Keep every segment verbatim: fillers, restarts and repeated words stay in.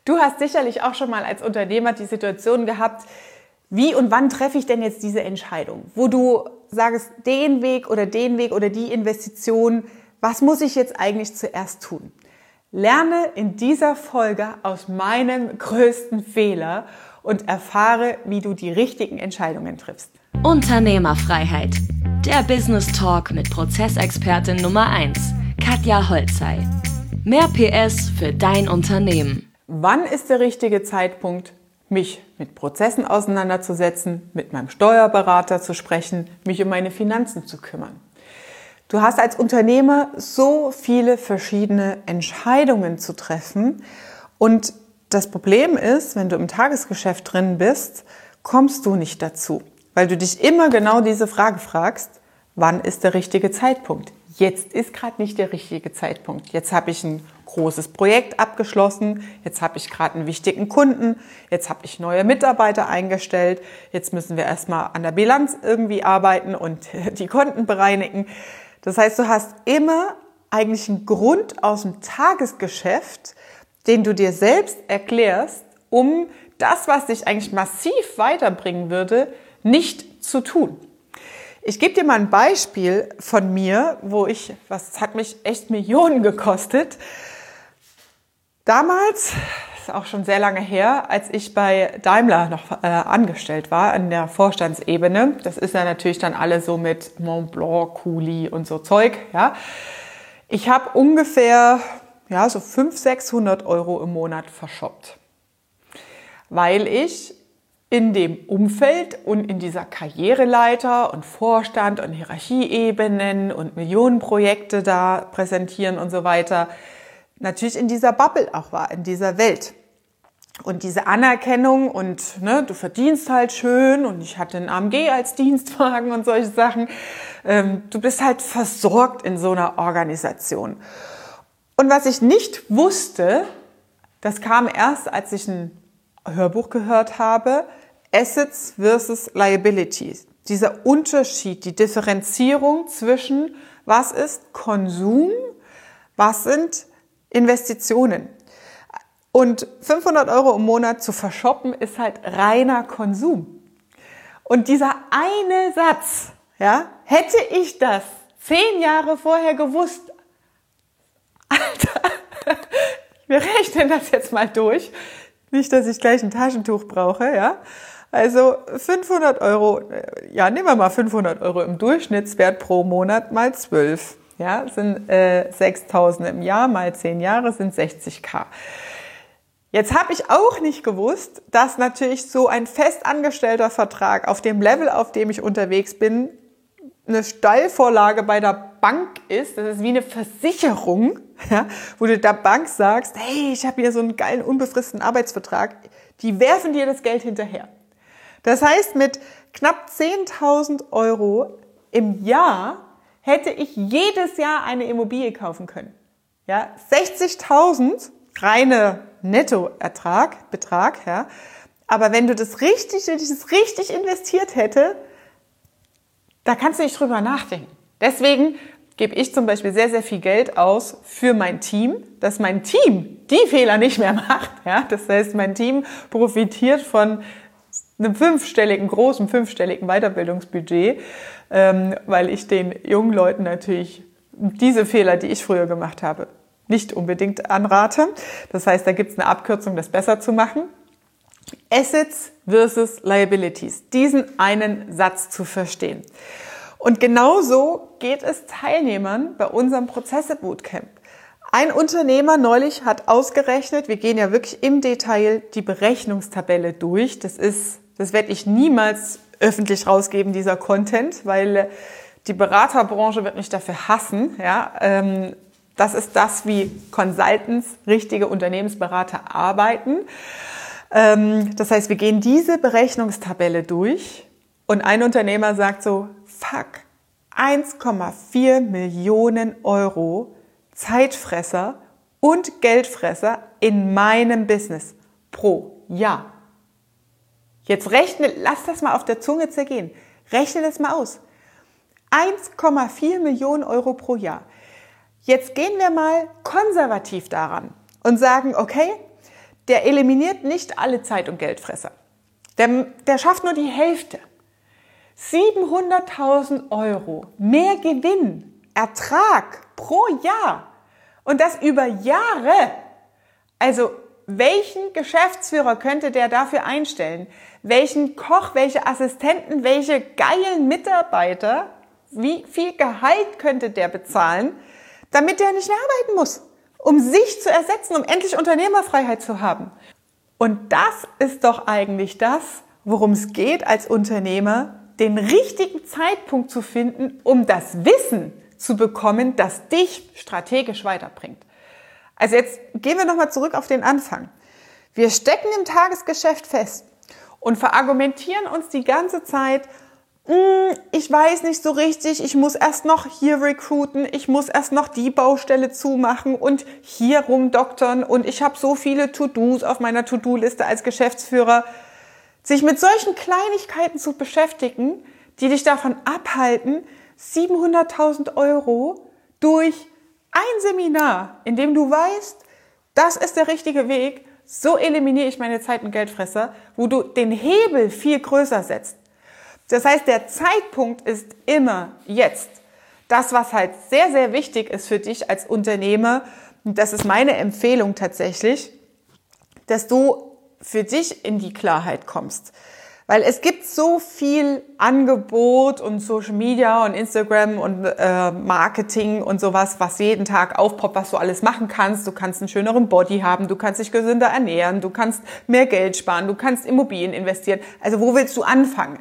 Du hast sicherlich auch schon mal als Unternehmer die Situation gehabt, wie und wann treffe ich denn jetzt diese Entscheidung? Wo du sagst, den Weg oder den Weg oder die Investition, was muss ich jetzt eigentlich zuerst tun? Lerne in dieser Folge aus meinem größten Fehler und erfahre, wie du die richtigen Entscheidungen triffst. Unternehmerfreiheit. Der Business Talk mit Prozessexpertin Nummer eins, Katja Holzei. Mehr P S für dein Unternehmen. Wann ist der richtige Zeitpunkt, mich mit Prozessen auseinanderzusetzen, mit meinem Steuerberater zu sprechen, mich um meine Finanzen zu kümmern? Du hast als Unternehmer so viele verschiedene Entscheidungen zu treffen und das Problem ist, wenn du im Tagesgeschäft drin bist, kommst du nicht dazu, weil du dich immer genau diese Frage fragst, wann ist der richtige Zeitpunkt? Jetzt ist gerade nicht der richtige Zeitpunkt. Jetzt habe ich ein großes Projekt abgeschlossen, jetzt habe ich gerade einen wichtigen Kunden, jetzt habe ich neue Mitarbeiter eingestellt, jetzt müssen wir erstmal an der Bilanz irgendwie arbeiten und die Konten bereinigen. Das heißt, du hast immer eigentlich einen Grund aus dem Tagesgeschäft, den du dir selbst erklärst, um das, was dich eigentlich massiv weiterbringen würde, nicht zu tun. Ich gebe dir mal ein Beispiel von mir, wo ich, was hat mich echt Millionen gekostet. Damals, das ist auch schon sehr lange her, als ich bei Daimler noch äh, angestellt war, an der Vorstandsebene. Das ist ja natürlich dann alle so mit Mont Blanc, Kuli und so Zeug. Ja. Ich habe ungefähr ja, so fünfhundert, sechshundert Euro im Monat verschoppt, weil ich in dem Umfeld und in dieser Karriereleiter und Vorstand und Hierarchieebenen und Millionenprojekte da präsentieren und so weiter, natürlich in dieser Bubble auch war, in dieser Welt. Und diese Anerkennung und ne, du verdienst halt schön und ich hatte einen A M G als Dienstwagen und solche Sachen. Ähm, du bist halt versorgt in so einer Organisation. Und was ich nicht wusste, das kam erst, als ich ein Hörbuch gehört habe, Assets versus Liabilities. Dieser Unterschied, die Differenzierung zwischen was ist Konsum, was sind Investitionen. Und fünfhundert Euro im Monat zu verschoppen ist halt reiner Konsum. Und dieser eine Satz, ja, hätte ich das zehn Jahre vorher gewusst, Alter, wir rechnen das jetzt mal durch. Nicht, dass ich gleich ein Taschentuch brauche, ja. Also fünfhundert Euro, ja, nehmen wir mal fünfhundert Euro im Durchschnittswert pro Monat mal zwölf. Ja, sind äh, sechstausend im Jahr mal zehn Jahre sind sechzigtausend. Jetzt habe ich auch nicht gewusst, dass natürlich so ein festangestellter Vertrag auf dem Level, auf dem ich unterwegs bin, eine Steilvorlage bei der Bank ist. Das ist wie eine Versicherung, ja, wo du der Bank sagst, hey, ich habe hier so einen geilen unbefristeten Arbeitsvertrag. Die werfen dir das Geld hinterher. Das heißt, mit knapp zehntausend Euro im Jahr hätte ich jedes Jahr eine Immobilie kaufen können. Ja, sechzigtausend reine Nettoertrag, Betrag, ja. Aber wenn du das richtig, wenn ich das richtig investiert hätte, da kannst du nicht drüber nachdenken. Deswegen gebe ich zum Beispiel sehr, sehr viel Geld aus für mein Team, dass mein Team die Fehler nicht mehr macht. Ja? Das heißt, mein Team profitiert von einem fünfstelligen, großen fünfstelligen Weiterbildungsbudget, ähm, weil ich den jungen Leuten natürlich diese Fehler, die ich früher gemacht habe, nicht unbedingt anrate. Das heißt, da gibt es eine Abkürzung, das besser zu machen. Assets versus Liabilities, diesen einen Satz zu verstehen. Und genauso geht es Teilnehmern bei unserem Prozesse-Bootcamp. Ein Unternehmer neulich hat ausgerechnet, wir gehen ja wirklich im Detail die Berechnungstabelle durch. Das ist, das werde ich niemals öffentlich rausgeben, dieser Content, weil die Beraterbranche wird mich dafür hassen. Ja, das ist das, wie Consultants, richtige Unternehmensberater arbeiten. Das heißt, wir gehen diese Berechnungstabelle durch und ein Unternehmer sagt so, fuck, eins Komma vier Millionen Euro Zeitfresser und Geldfresser in meinem Business pro Jahr. Jetzt rechne, lass das mal auf der Zunge zergehen, rechne das mal aus. eins Komma vier Millionen Euro pro Jahr. Jetzt gehen wir mal konservativ daran und sagen, okay, der eliminiert nicht alle Zeit- und Geldfresser. Der, der schafft nur die Hälfte. siebenhunderttausend Euro mehr Gewinn, Ertrag pro Jahr. Und das über Jahre. Also welchen Geschäftsführer könnte der dafür einstellen? Welchen Koch, welche Assistenten, welche geilen Mitarbeiter? Wie viel Gehalt könnte der bezahlen, damit der nicht mehr arbeiten muss? Um sich zu ersetzen, um endlich Unternehmerfreiheit zu haben. Und das ist doch eigentlich das, worum es geht als Unternehmer, den richtigen Zeitpunkt zu finden, um das Wissen zu bekommen, das dich strategisch weiterbringt. Also jetzt gehen wir nochmal zurück auf den Anfang. Wir stecken im Tagesgeschäft fest und verargumentieren uns die ganze Zeit, ich weiß nicht so richtig, ich muss erst noch hier recruiten, ich muss erst noch die Baustelle zumachen und hier rumdoktern und ich habe so viele To-Dos auf meiner To-Do-Liste als Geschäftsführer. Sich mit solchen Kleinigkeiten zu beschäftigen, die dich davon abhalten, siebenhunderttausend Euro durch ein Seminar, in dem du weißt, das ist der richtige Weg, so eliminiere ich meine Zeit- und Geldfresser, wo du den Hebel viel größer setzt. Das heißt, der Zeitpunkt ist immer jetzt. Das, was halt sehr, sehr wichtig ist für dich als Unternehmer, und das ist meine Empfehlung tatsächlich, dass du für dich in die Klarheit kommst. Weil es gibt so viel Angebot und Social Media und Instagram und äh, Marketing und sowas, was jeden Tag aufpoppt, was du alles machen kannst. Du kannst einen schöneren Body haben, du kannst dich gesünder ernähren, du kannst mehr Geld sparen, du kannst Immobilien investieren. Also wo willst du anfangen?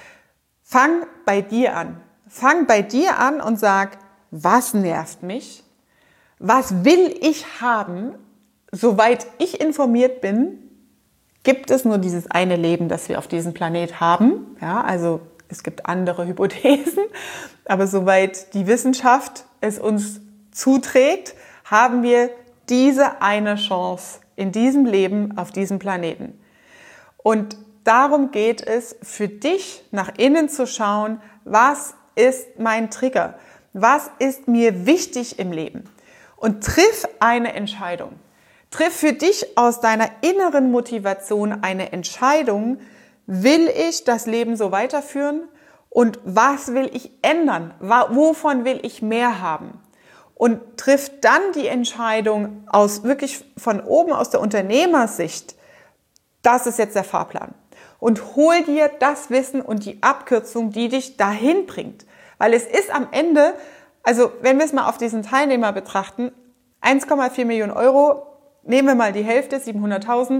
Fang bei dir an. Fang bei dir an und sag, was nervt mich? Was will ich haben? Soweit ich informiert bin, gibt es nur dieses eine Leben, das wir auf diesem Planet haben. Ja, also es gibt andere Hypothesen, aber soweit die Wissenschaft es uns zuträgt, haben wir diese eine Chance in diesem Leben auf diesem Planeten. Und darum geht es, für dich nach innen zu schauen, was ist mein Trigger? Was ist mir wichtig im Leben? Und triff eine Entscheidung. Triff für dich aus deiner inneren Motivation eine Entscheidung, will ich das Leben so weiterführen und was will ich ändern? Wovon will ich mehr haben? Und triff dann die Entscheidung aus wirklich von oben aus der Unternehmersicht, das ist jetzt der Fahrplan. Und hol dir das Wissen und die Abkürzung, die dich dahin bringt. Weil es ist am Ende, also wenn wir es mal auf diesen Teilnehmer betrachten, eins Komma vier Millionen Euro, nehmen wir mal die Hälfte, siebenhunderttausend.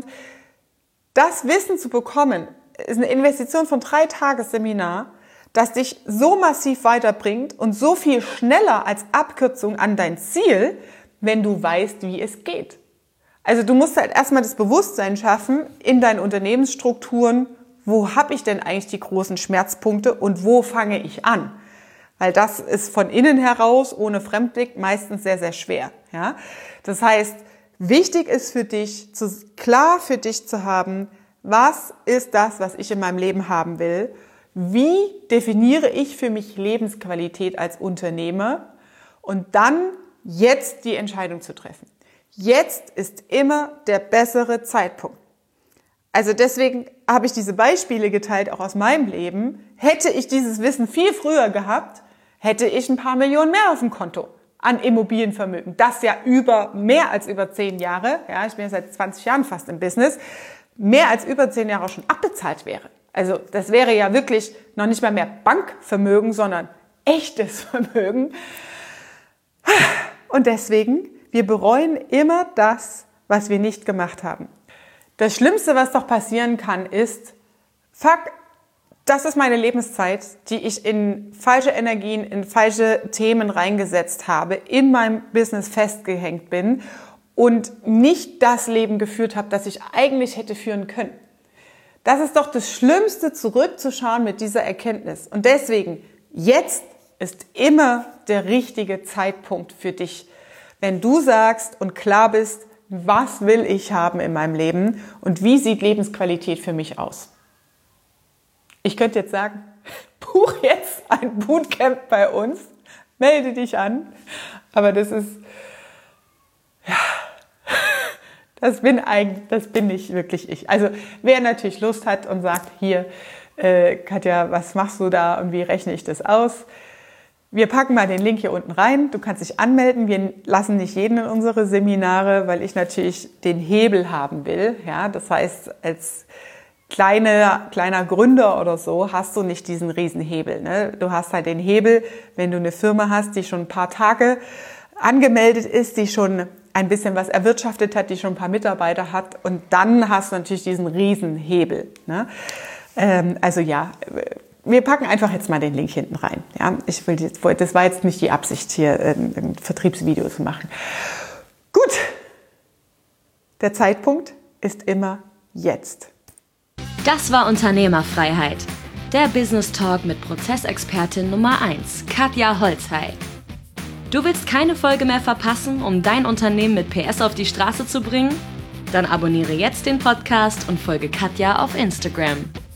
Das Wissen zu bekommen, ist eine Investition von drei Tagesseminar, das dich so massiv weiterbringt und so viel schneller als Abkürzung an dein Ziel, wenn du weißt, wie es geht. Also du musst halt erstmal das Bewusstsein schaffen in deinen Unternehmensstrukturen, wo habe ich denn eigentlich die großen Schmerzpunkte und wo fange ich an? Weil das ist von innen heraus, ohne Fremdblick, meistens sehr, sehr schwer. Ja? Das heißt, wichtig ist für dich, zu, klar für dich zu haben, was ist das, was ich in meinem Leben haben will? Wie definiere ich für mich Lebensqualität als Unternehmer? Und dann jetzt die Entscheidung zu treffen. Jetzt ist immer der bessere Zeitpunkt. Also deswegen habe ich diese Beispiele geteilt, auch aus meinem Leben. Hätte ich dieses Wissen viel früher gehabt, hätte ich ein paar Millionen mehr auf dem Konto an Immobilienvermögen. Das ja über, mehr als über zehn Jahre, ja, ich bin ja seit zwanzig Jahren fast im Business, mehr als über zehn Jahre schon abbezahlt wäre. Also das wäre ja wirklich noch nicht mal mehr Bankvermögen, sondern echtes Vermögen. Und deswegen, wir bereuen immer das, was wir nicht gemacht haben. Das Schlimmste, was doch passieren kann, ist, fuck, das ist meine Lebenszeit, die ich in falsche Energien, in falsche Themen reingesetzt habe, in meinem Business festgehängt bin und nicht das Leben geführt habe, das ich eigentlich hätte führen können. Das ist doch das Schlimmste, zurückzuschauen mit dieser Erkenntnis. Und deswegen, jetzt ist immer der richtige Zeitpunkt für dich. Wenn du sagst und klar bist, was will ich haben in meinem Leben und wie sieht Lebensqualität für mich aus? Ich könnte jetzt sagen, buch jetzt ein Bootcamp bei uns, melde dich an, aber das ist, ja, Das bin eigentlich, das bin nicht wirklich ich. Also wer natürlich Lust hat und sagt, hier, äh, Katja, was machst du da und wie rechne ich das aus? Wir packen mal den Link hier unten rein. Du kannst dich anmelden. Wir lassen nicht jeden in unsere Seminare, weil ich natürlich den Hebel haben will. Ja, das heißt, als kleine, kleiner Gründer oder so hast du nicht diesen Riesenhebel. Ne? Du hast halt den Hebel, wenn du eine Firma hast, die schon ein paar Tage angemeldet ist, die schon ein bisschen was erwirtschaftet hat, die schon ein paar Mitarbeiter hat. Und dann hast du natürlich diesen Riesenhebel. Ne? Ähm, also ja, wir packen einfach jetzt mal den Link hinten rein. Ja, ich will, das war jetzt nicht die Absicht, hier ein, ein Vertriebsvideo zu machen. Gut, der Zeitpunkt ist immer jetzt. Das war Unternehmerfreiheit, der Business Talk mit Prozessexpertin Nummer eins, Katja Holzhey. Du willst keine Folge mehr verpassen, um dein Unternehmen mit P S auf die Straße zu bringen? Dann abonniere jetzt den Podcast und folge Katja auf Instagram.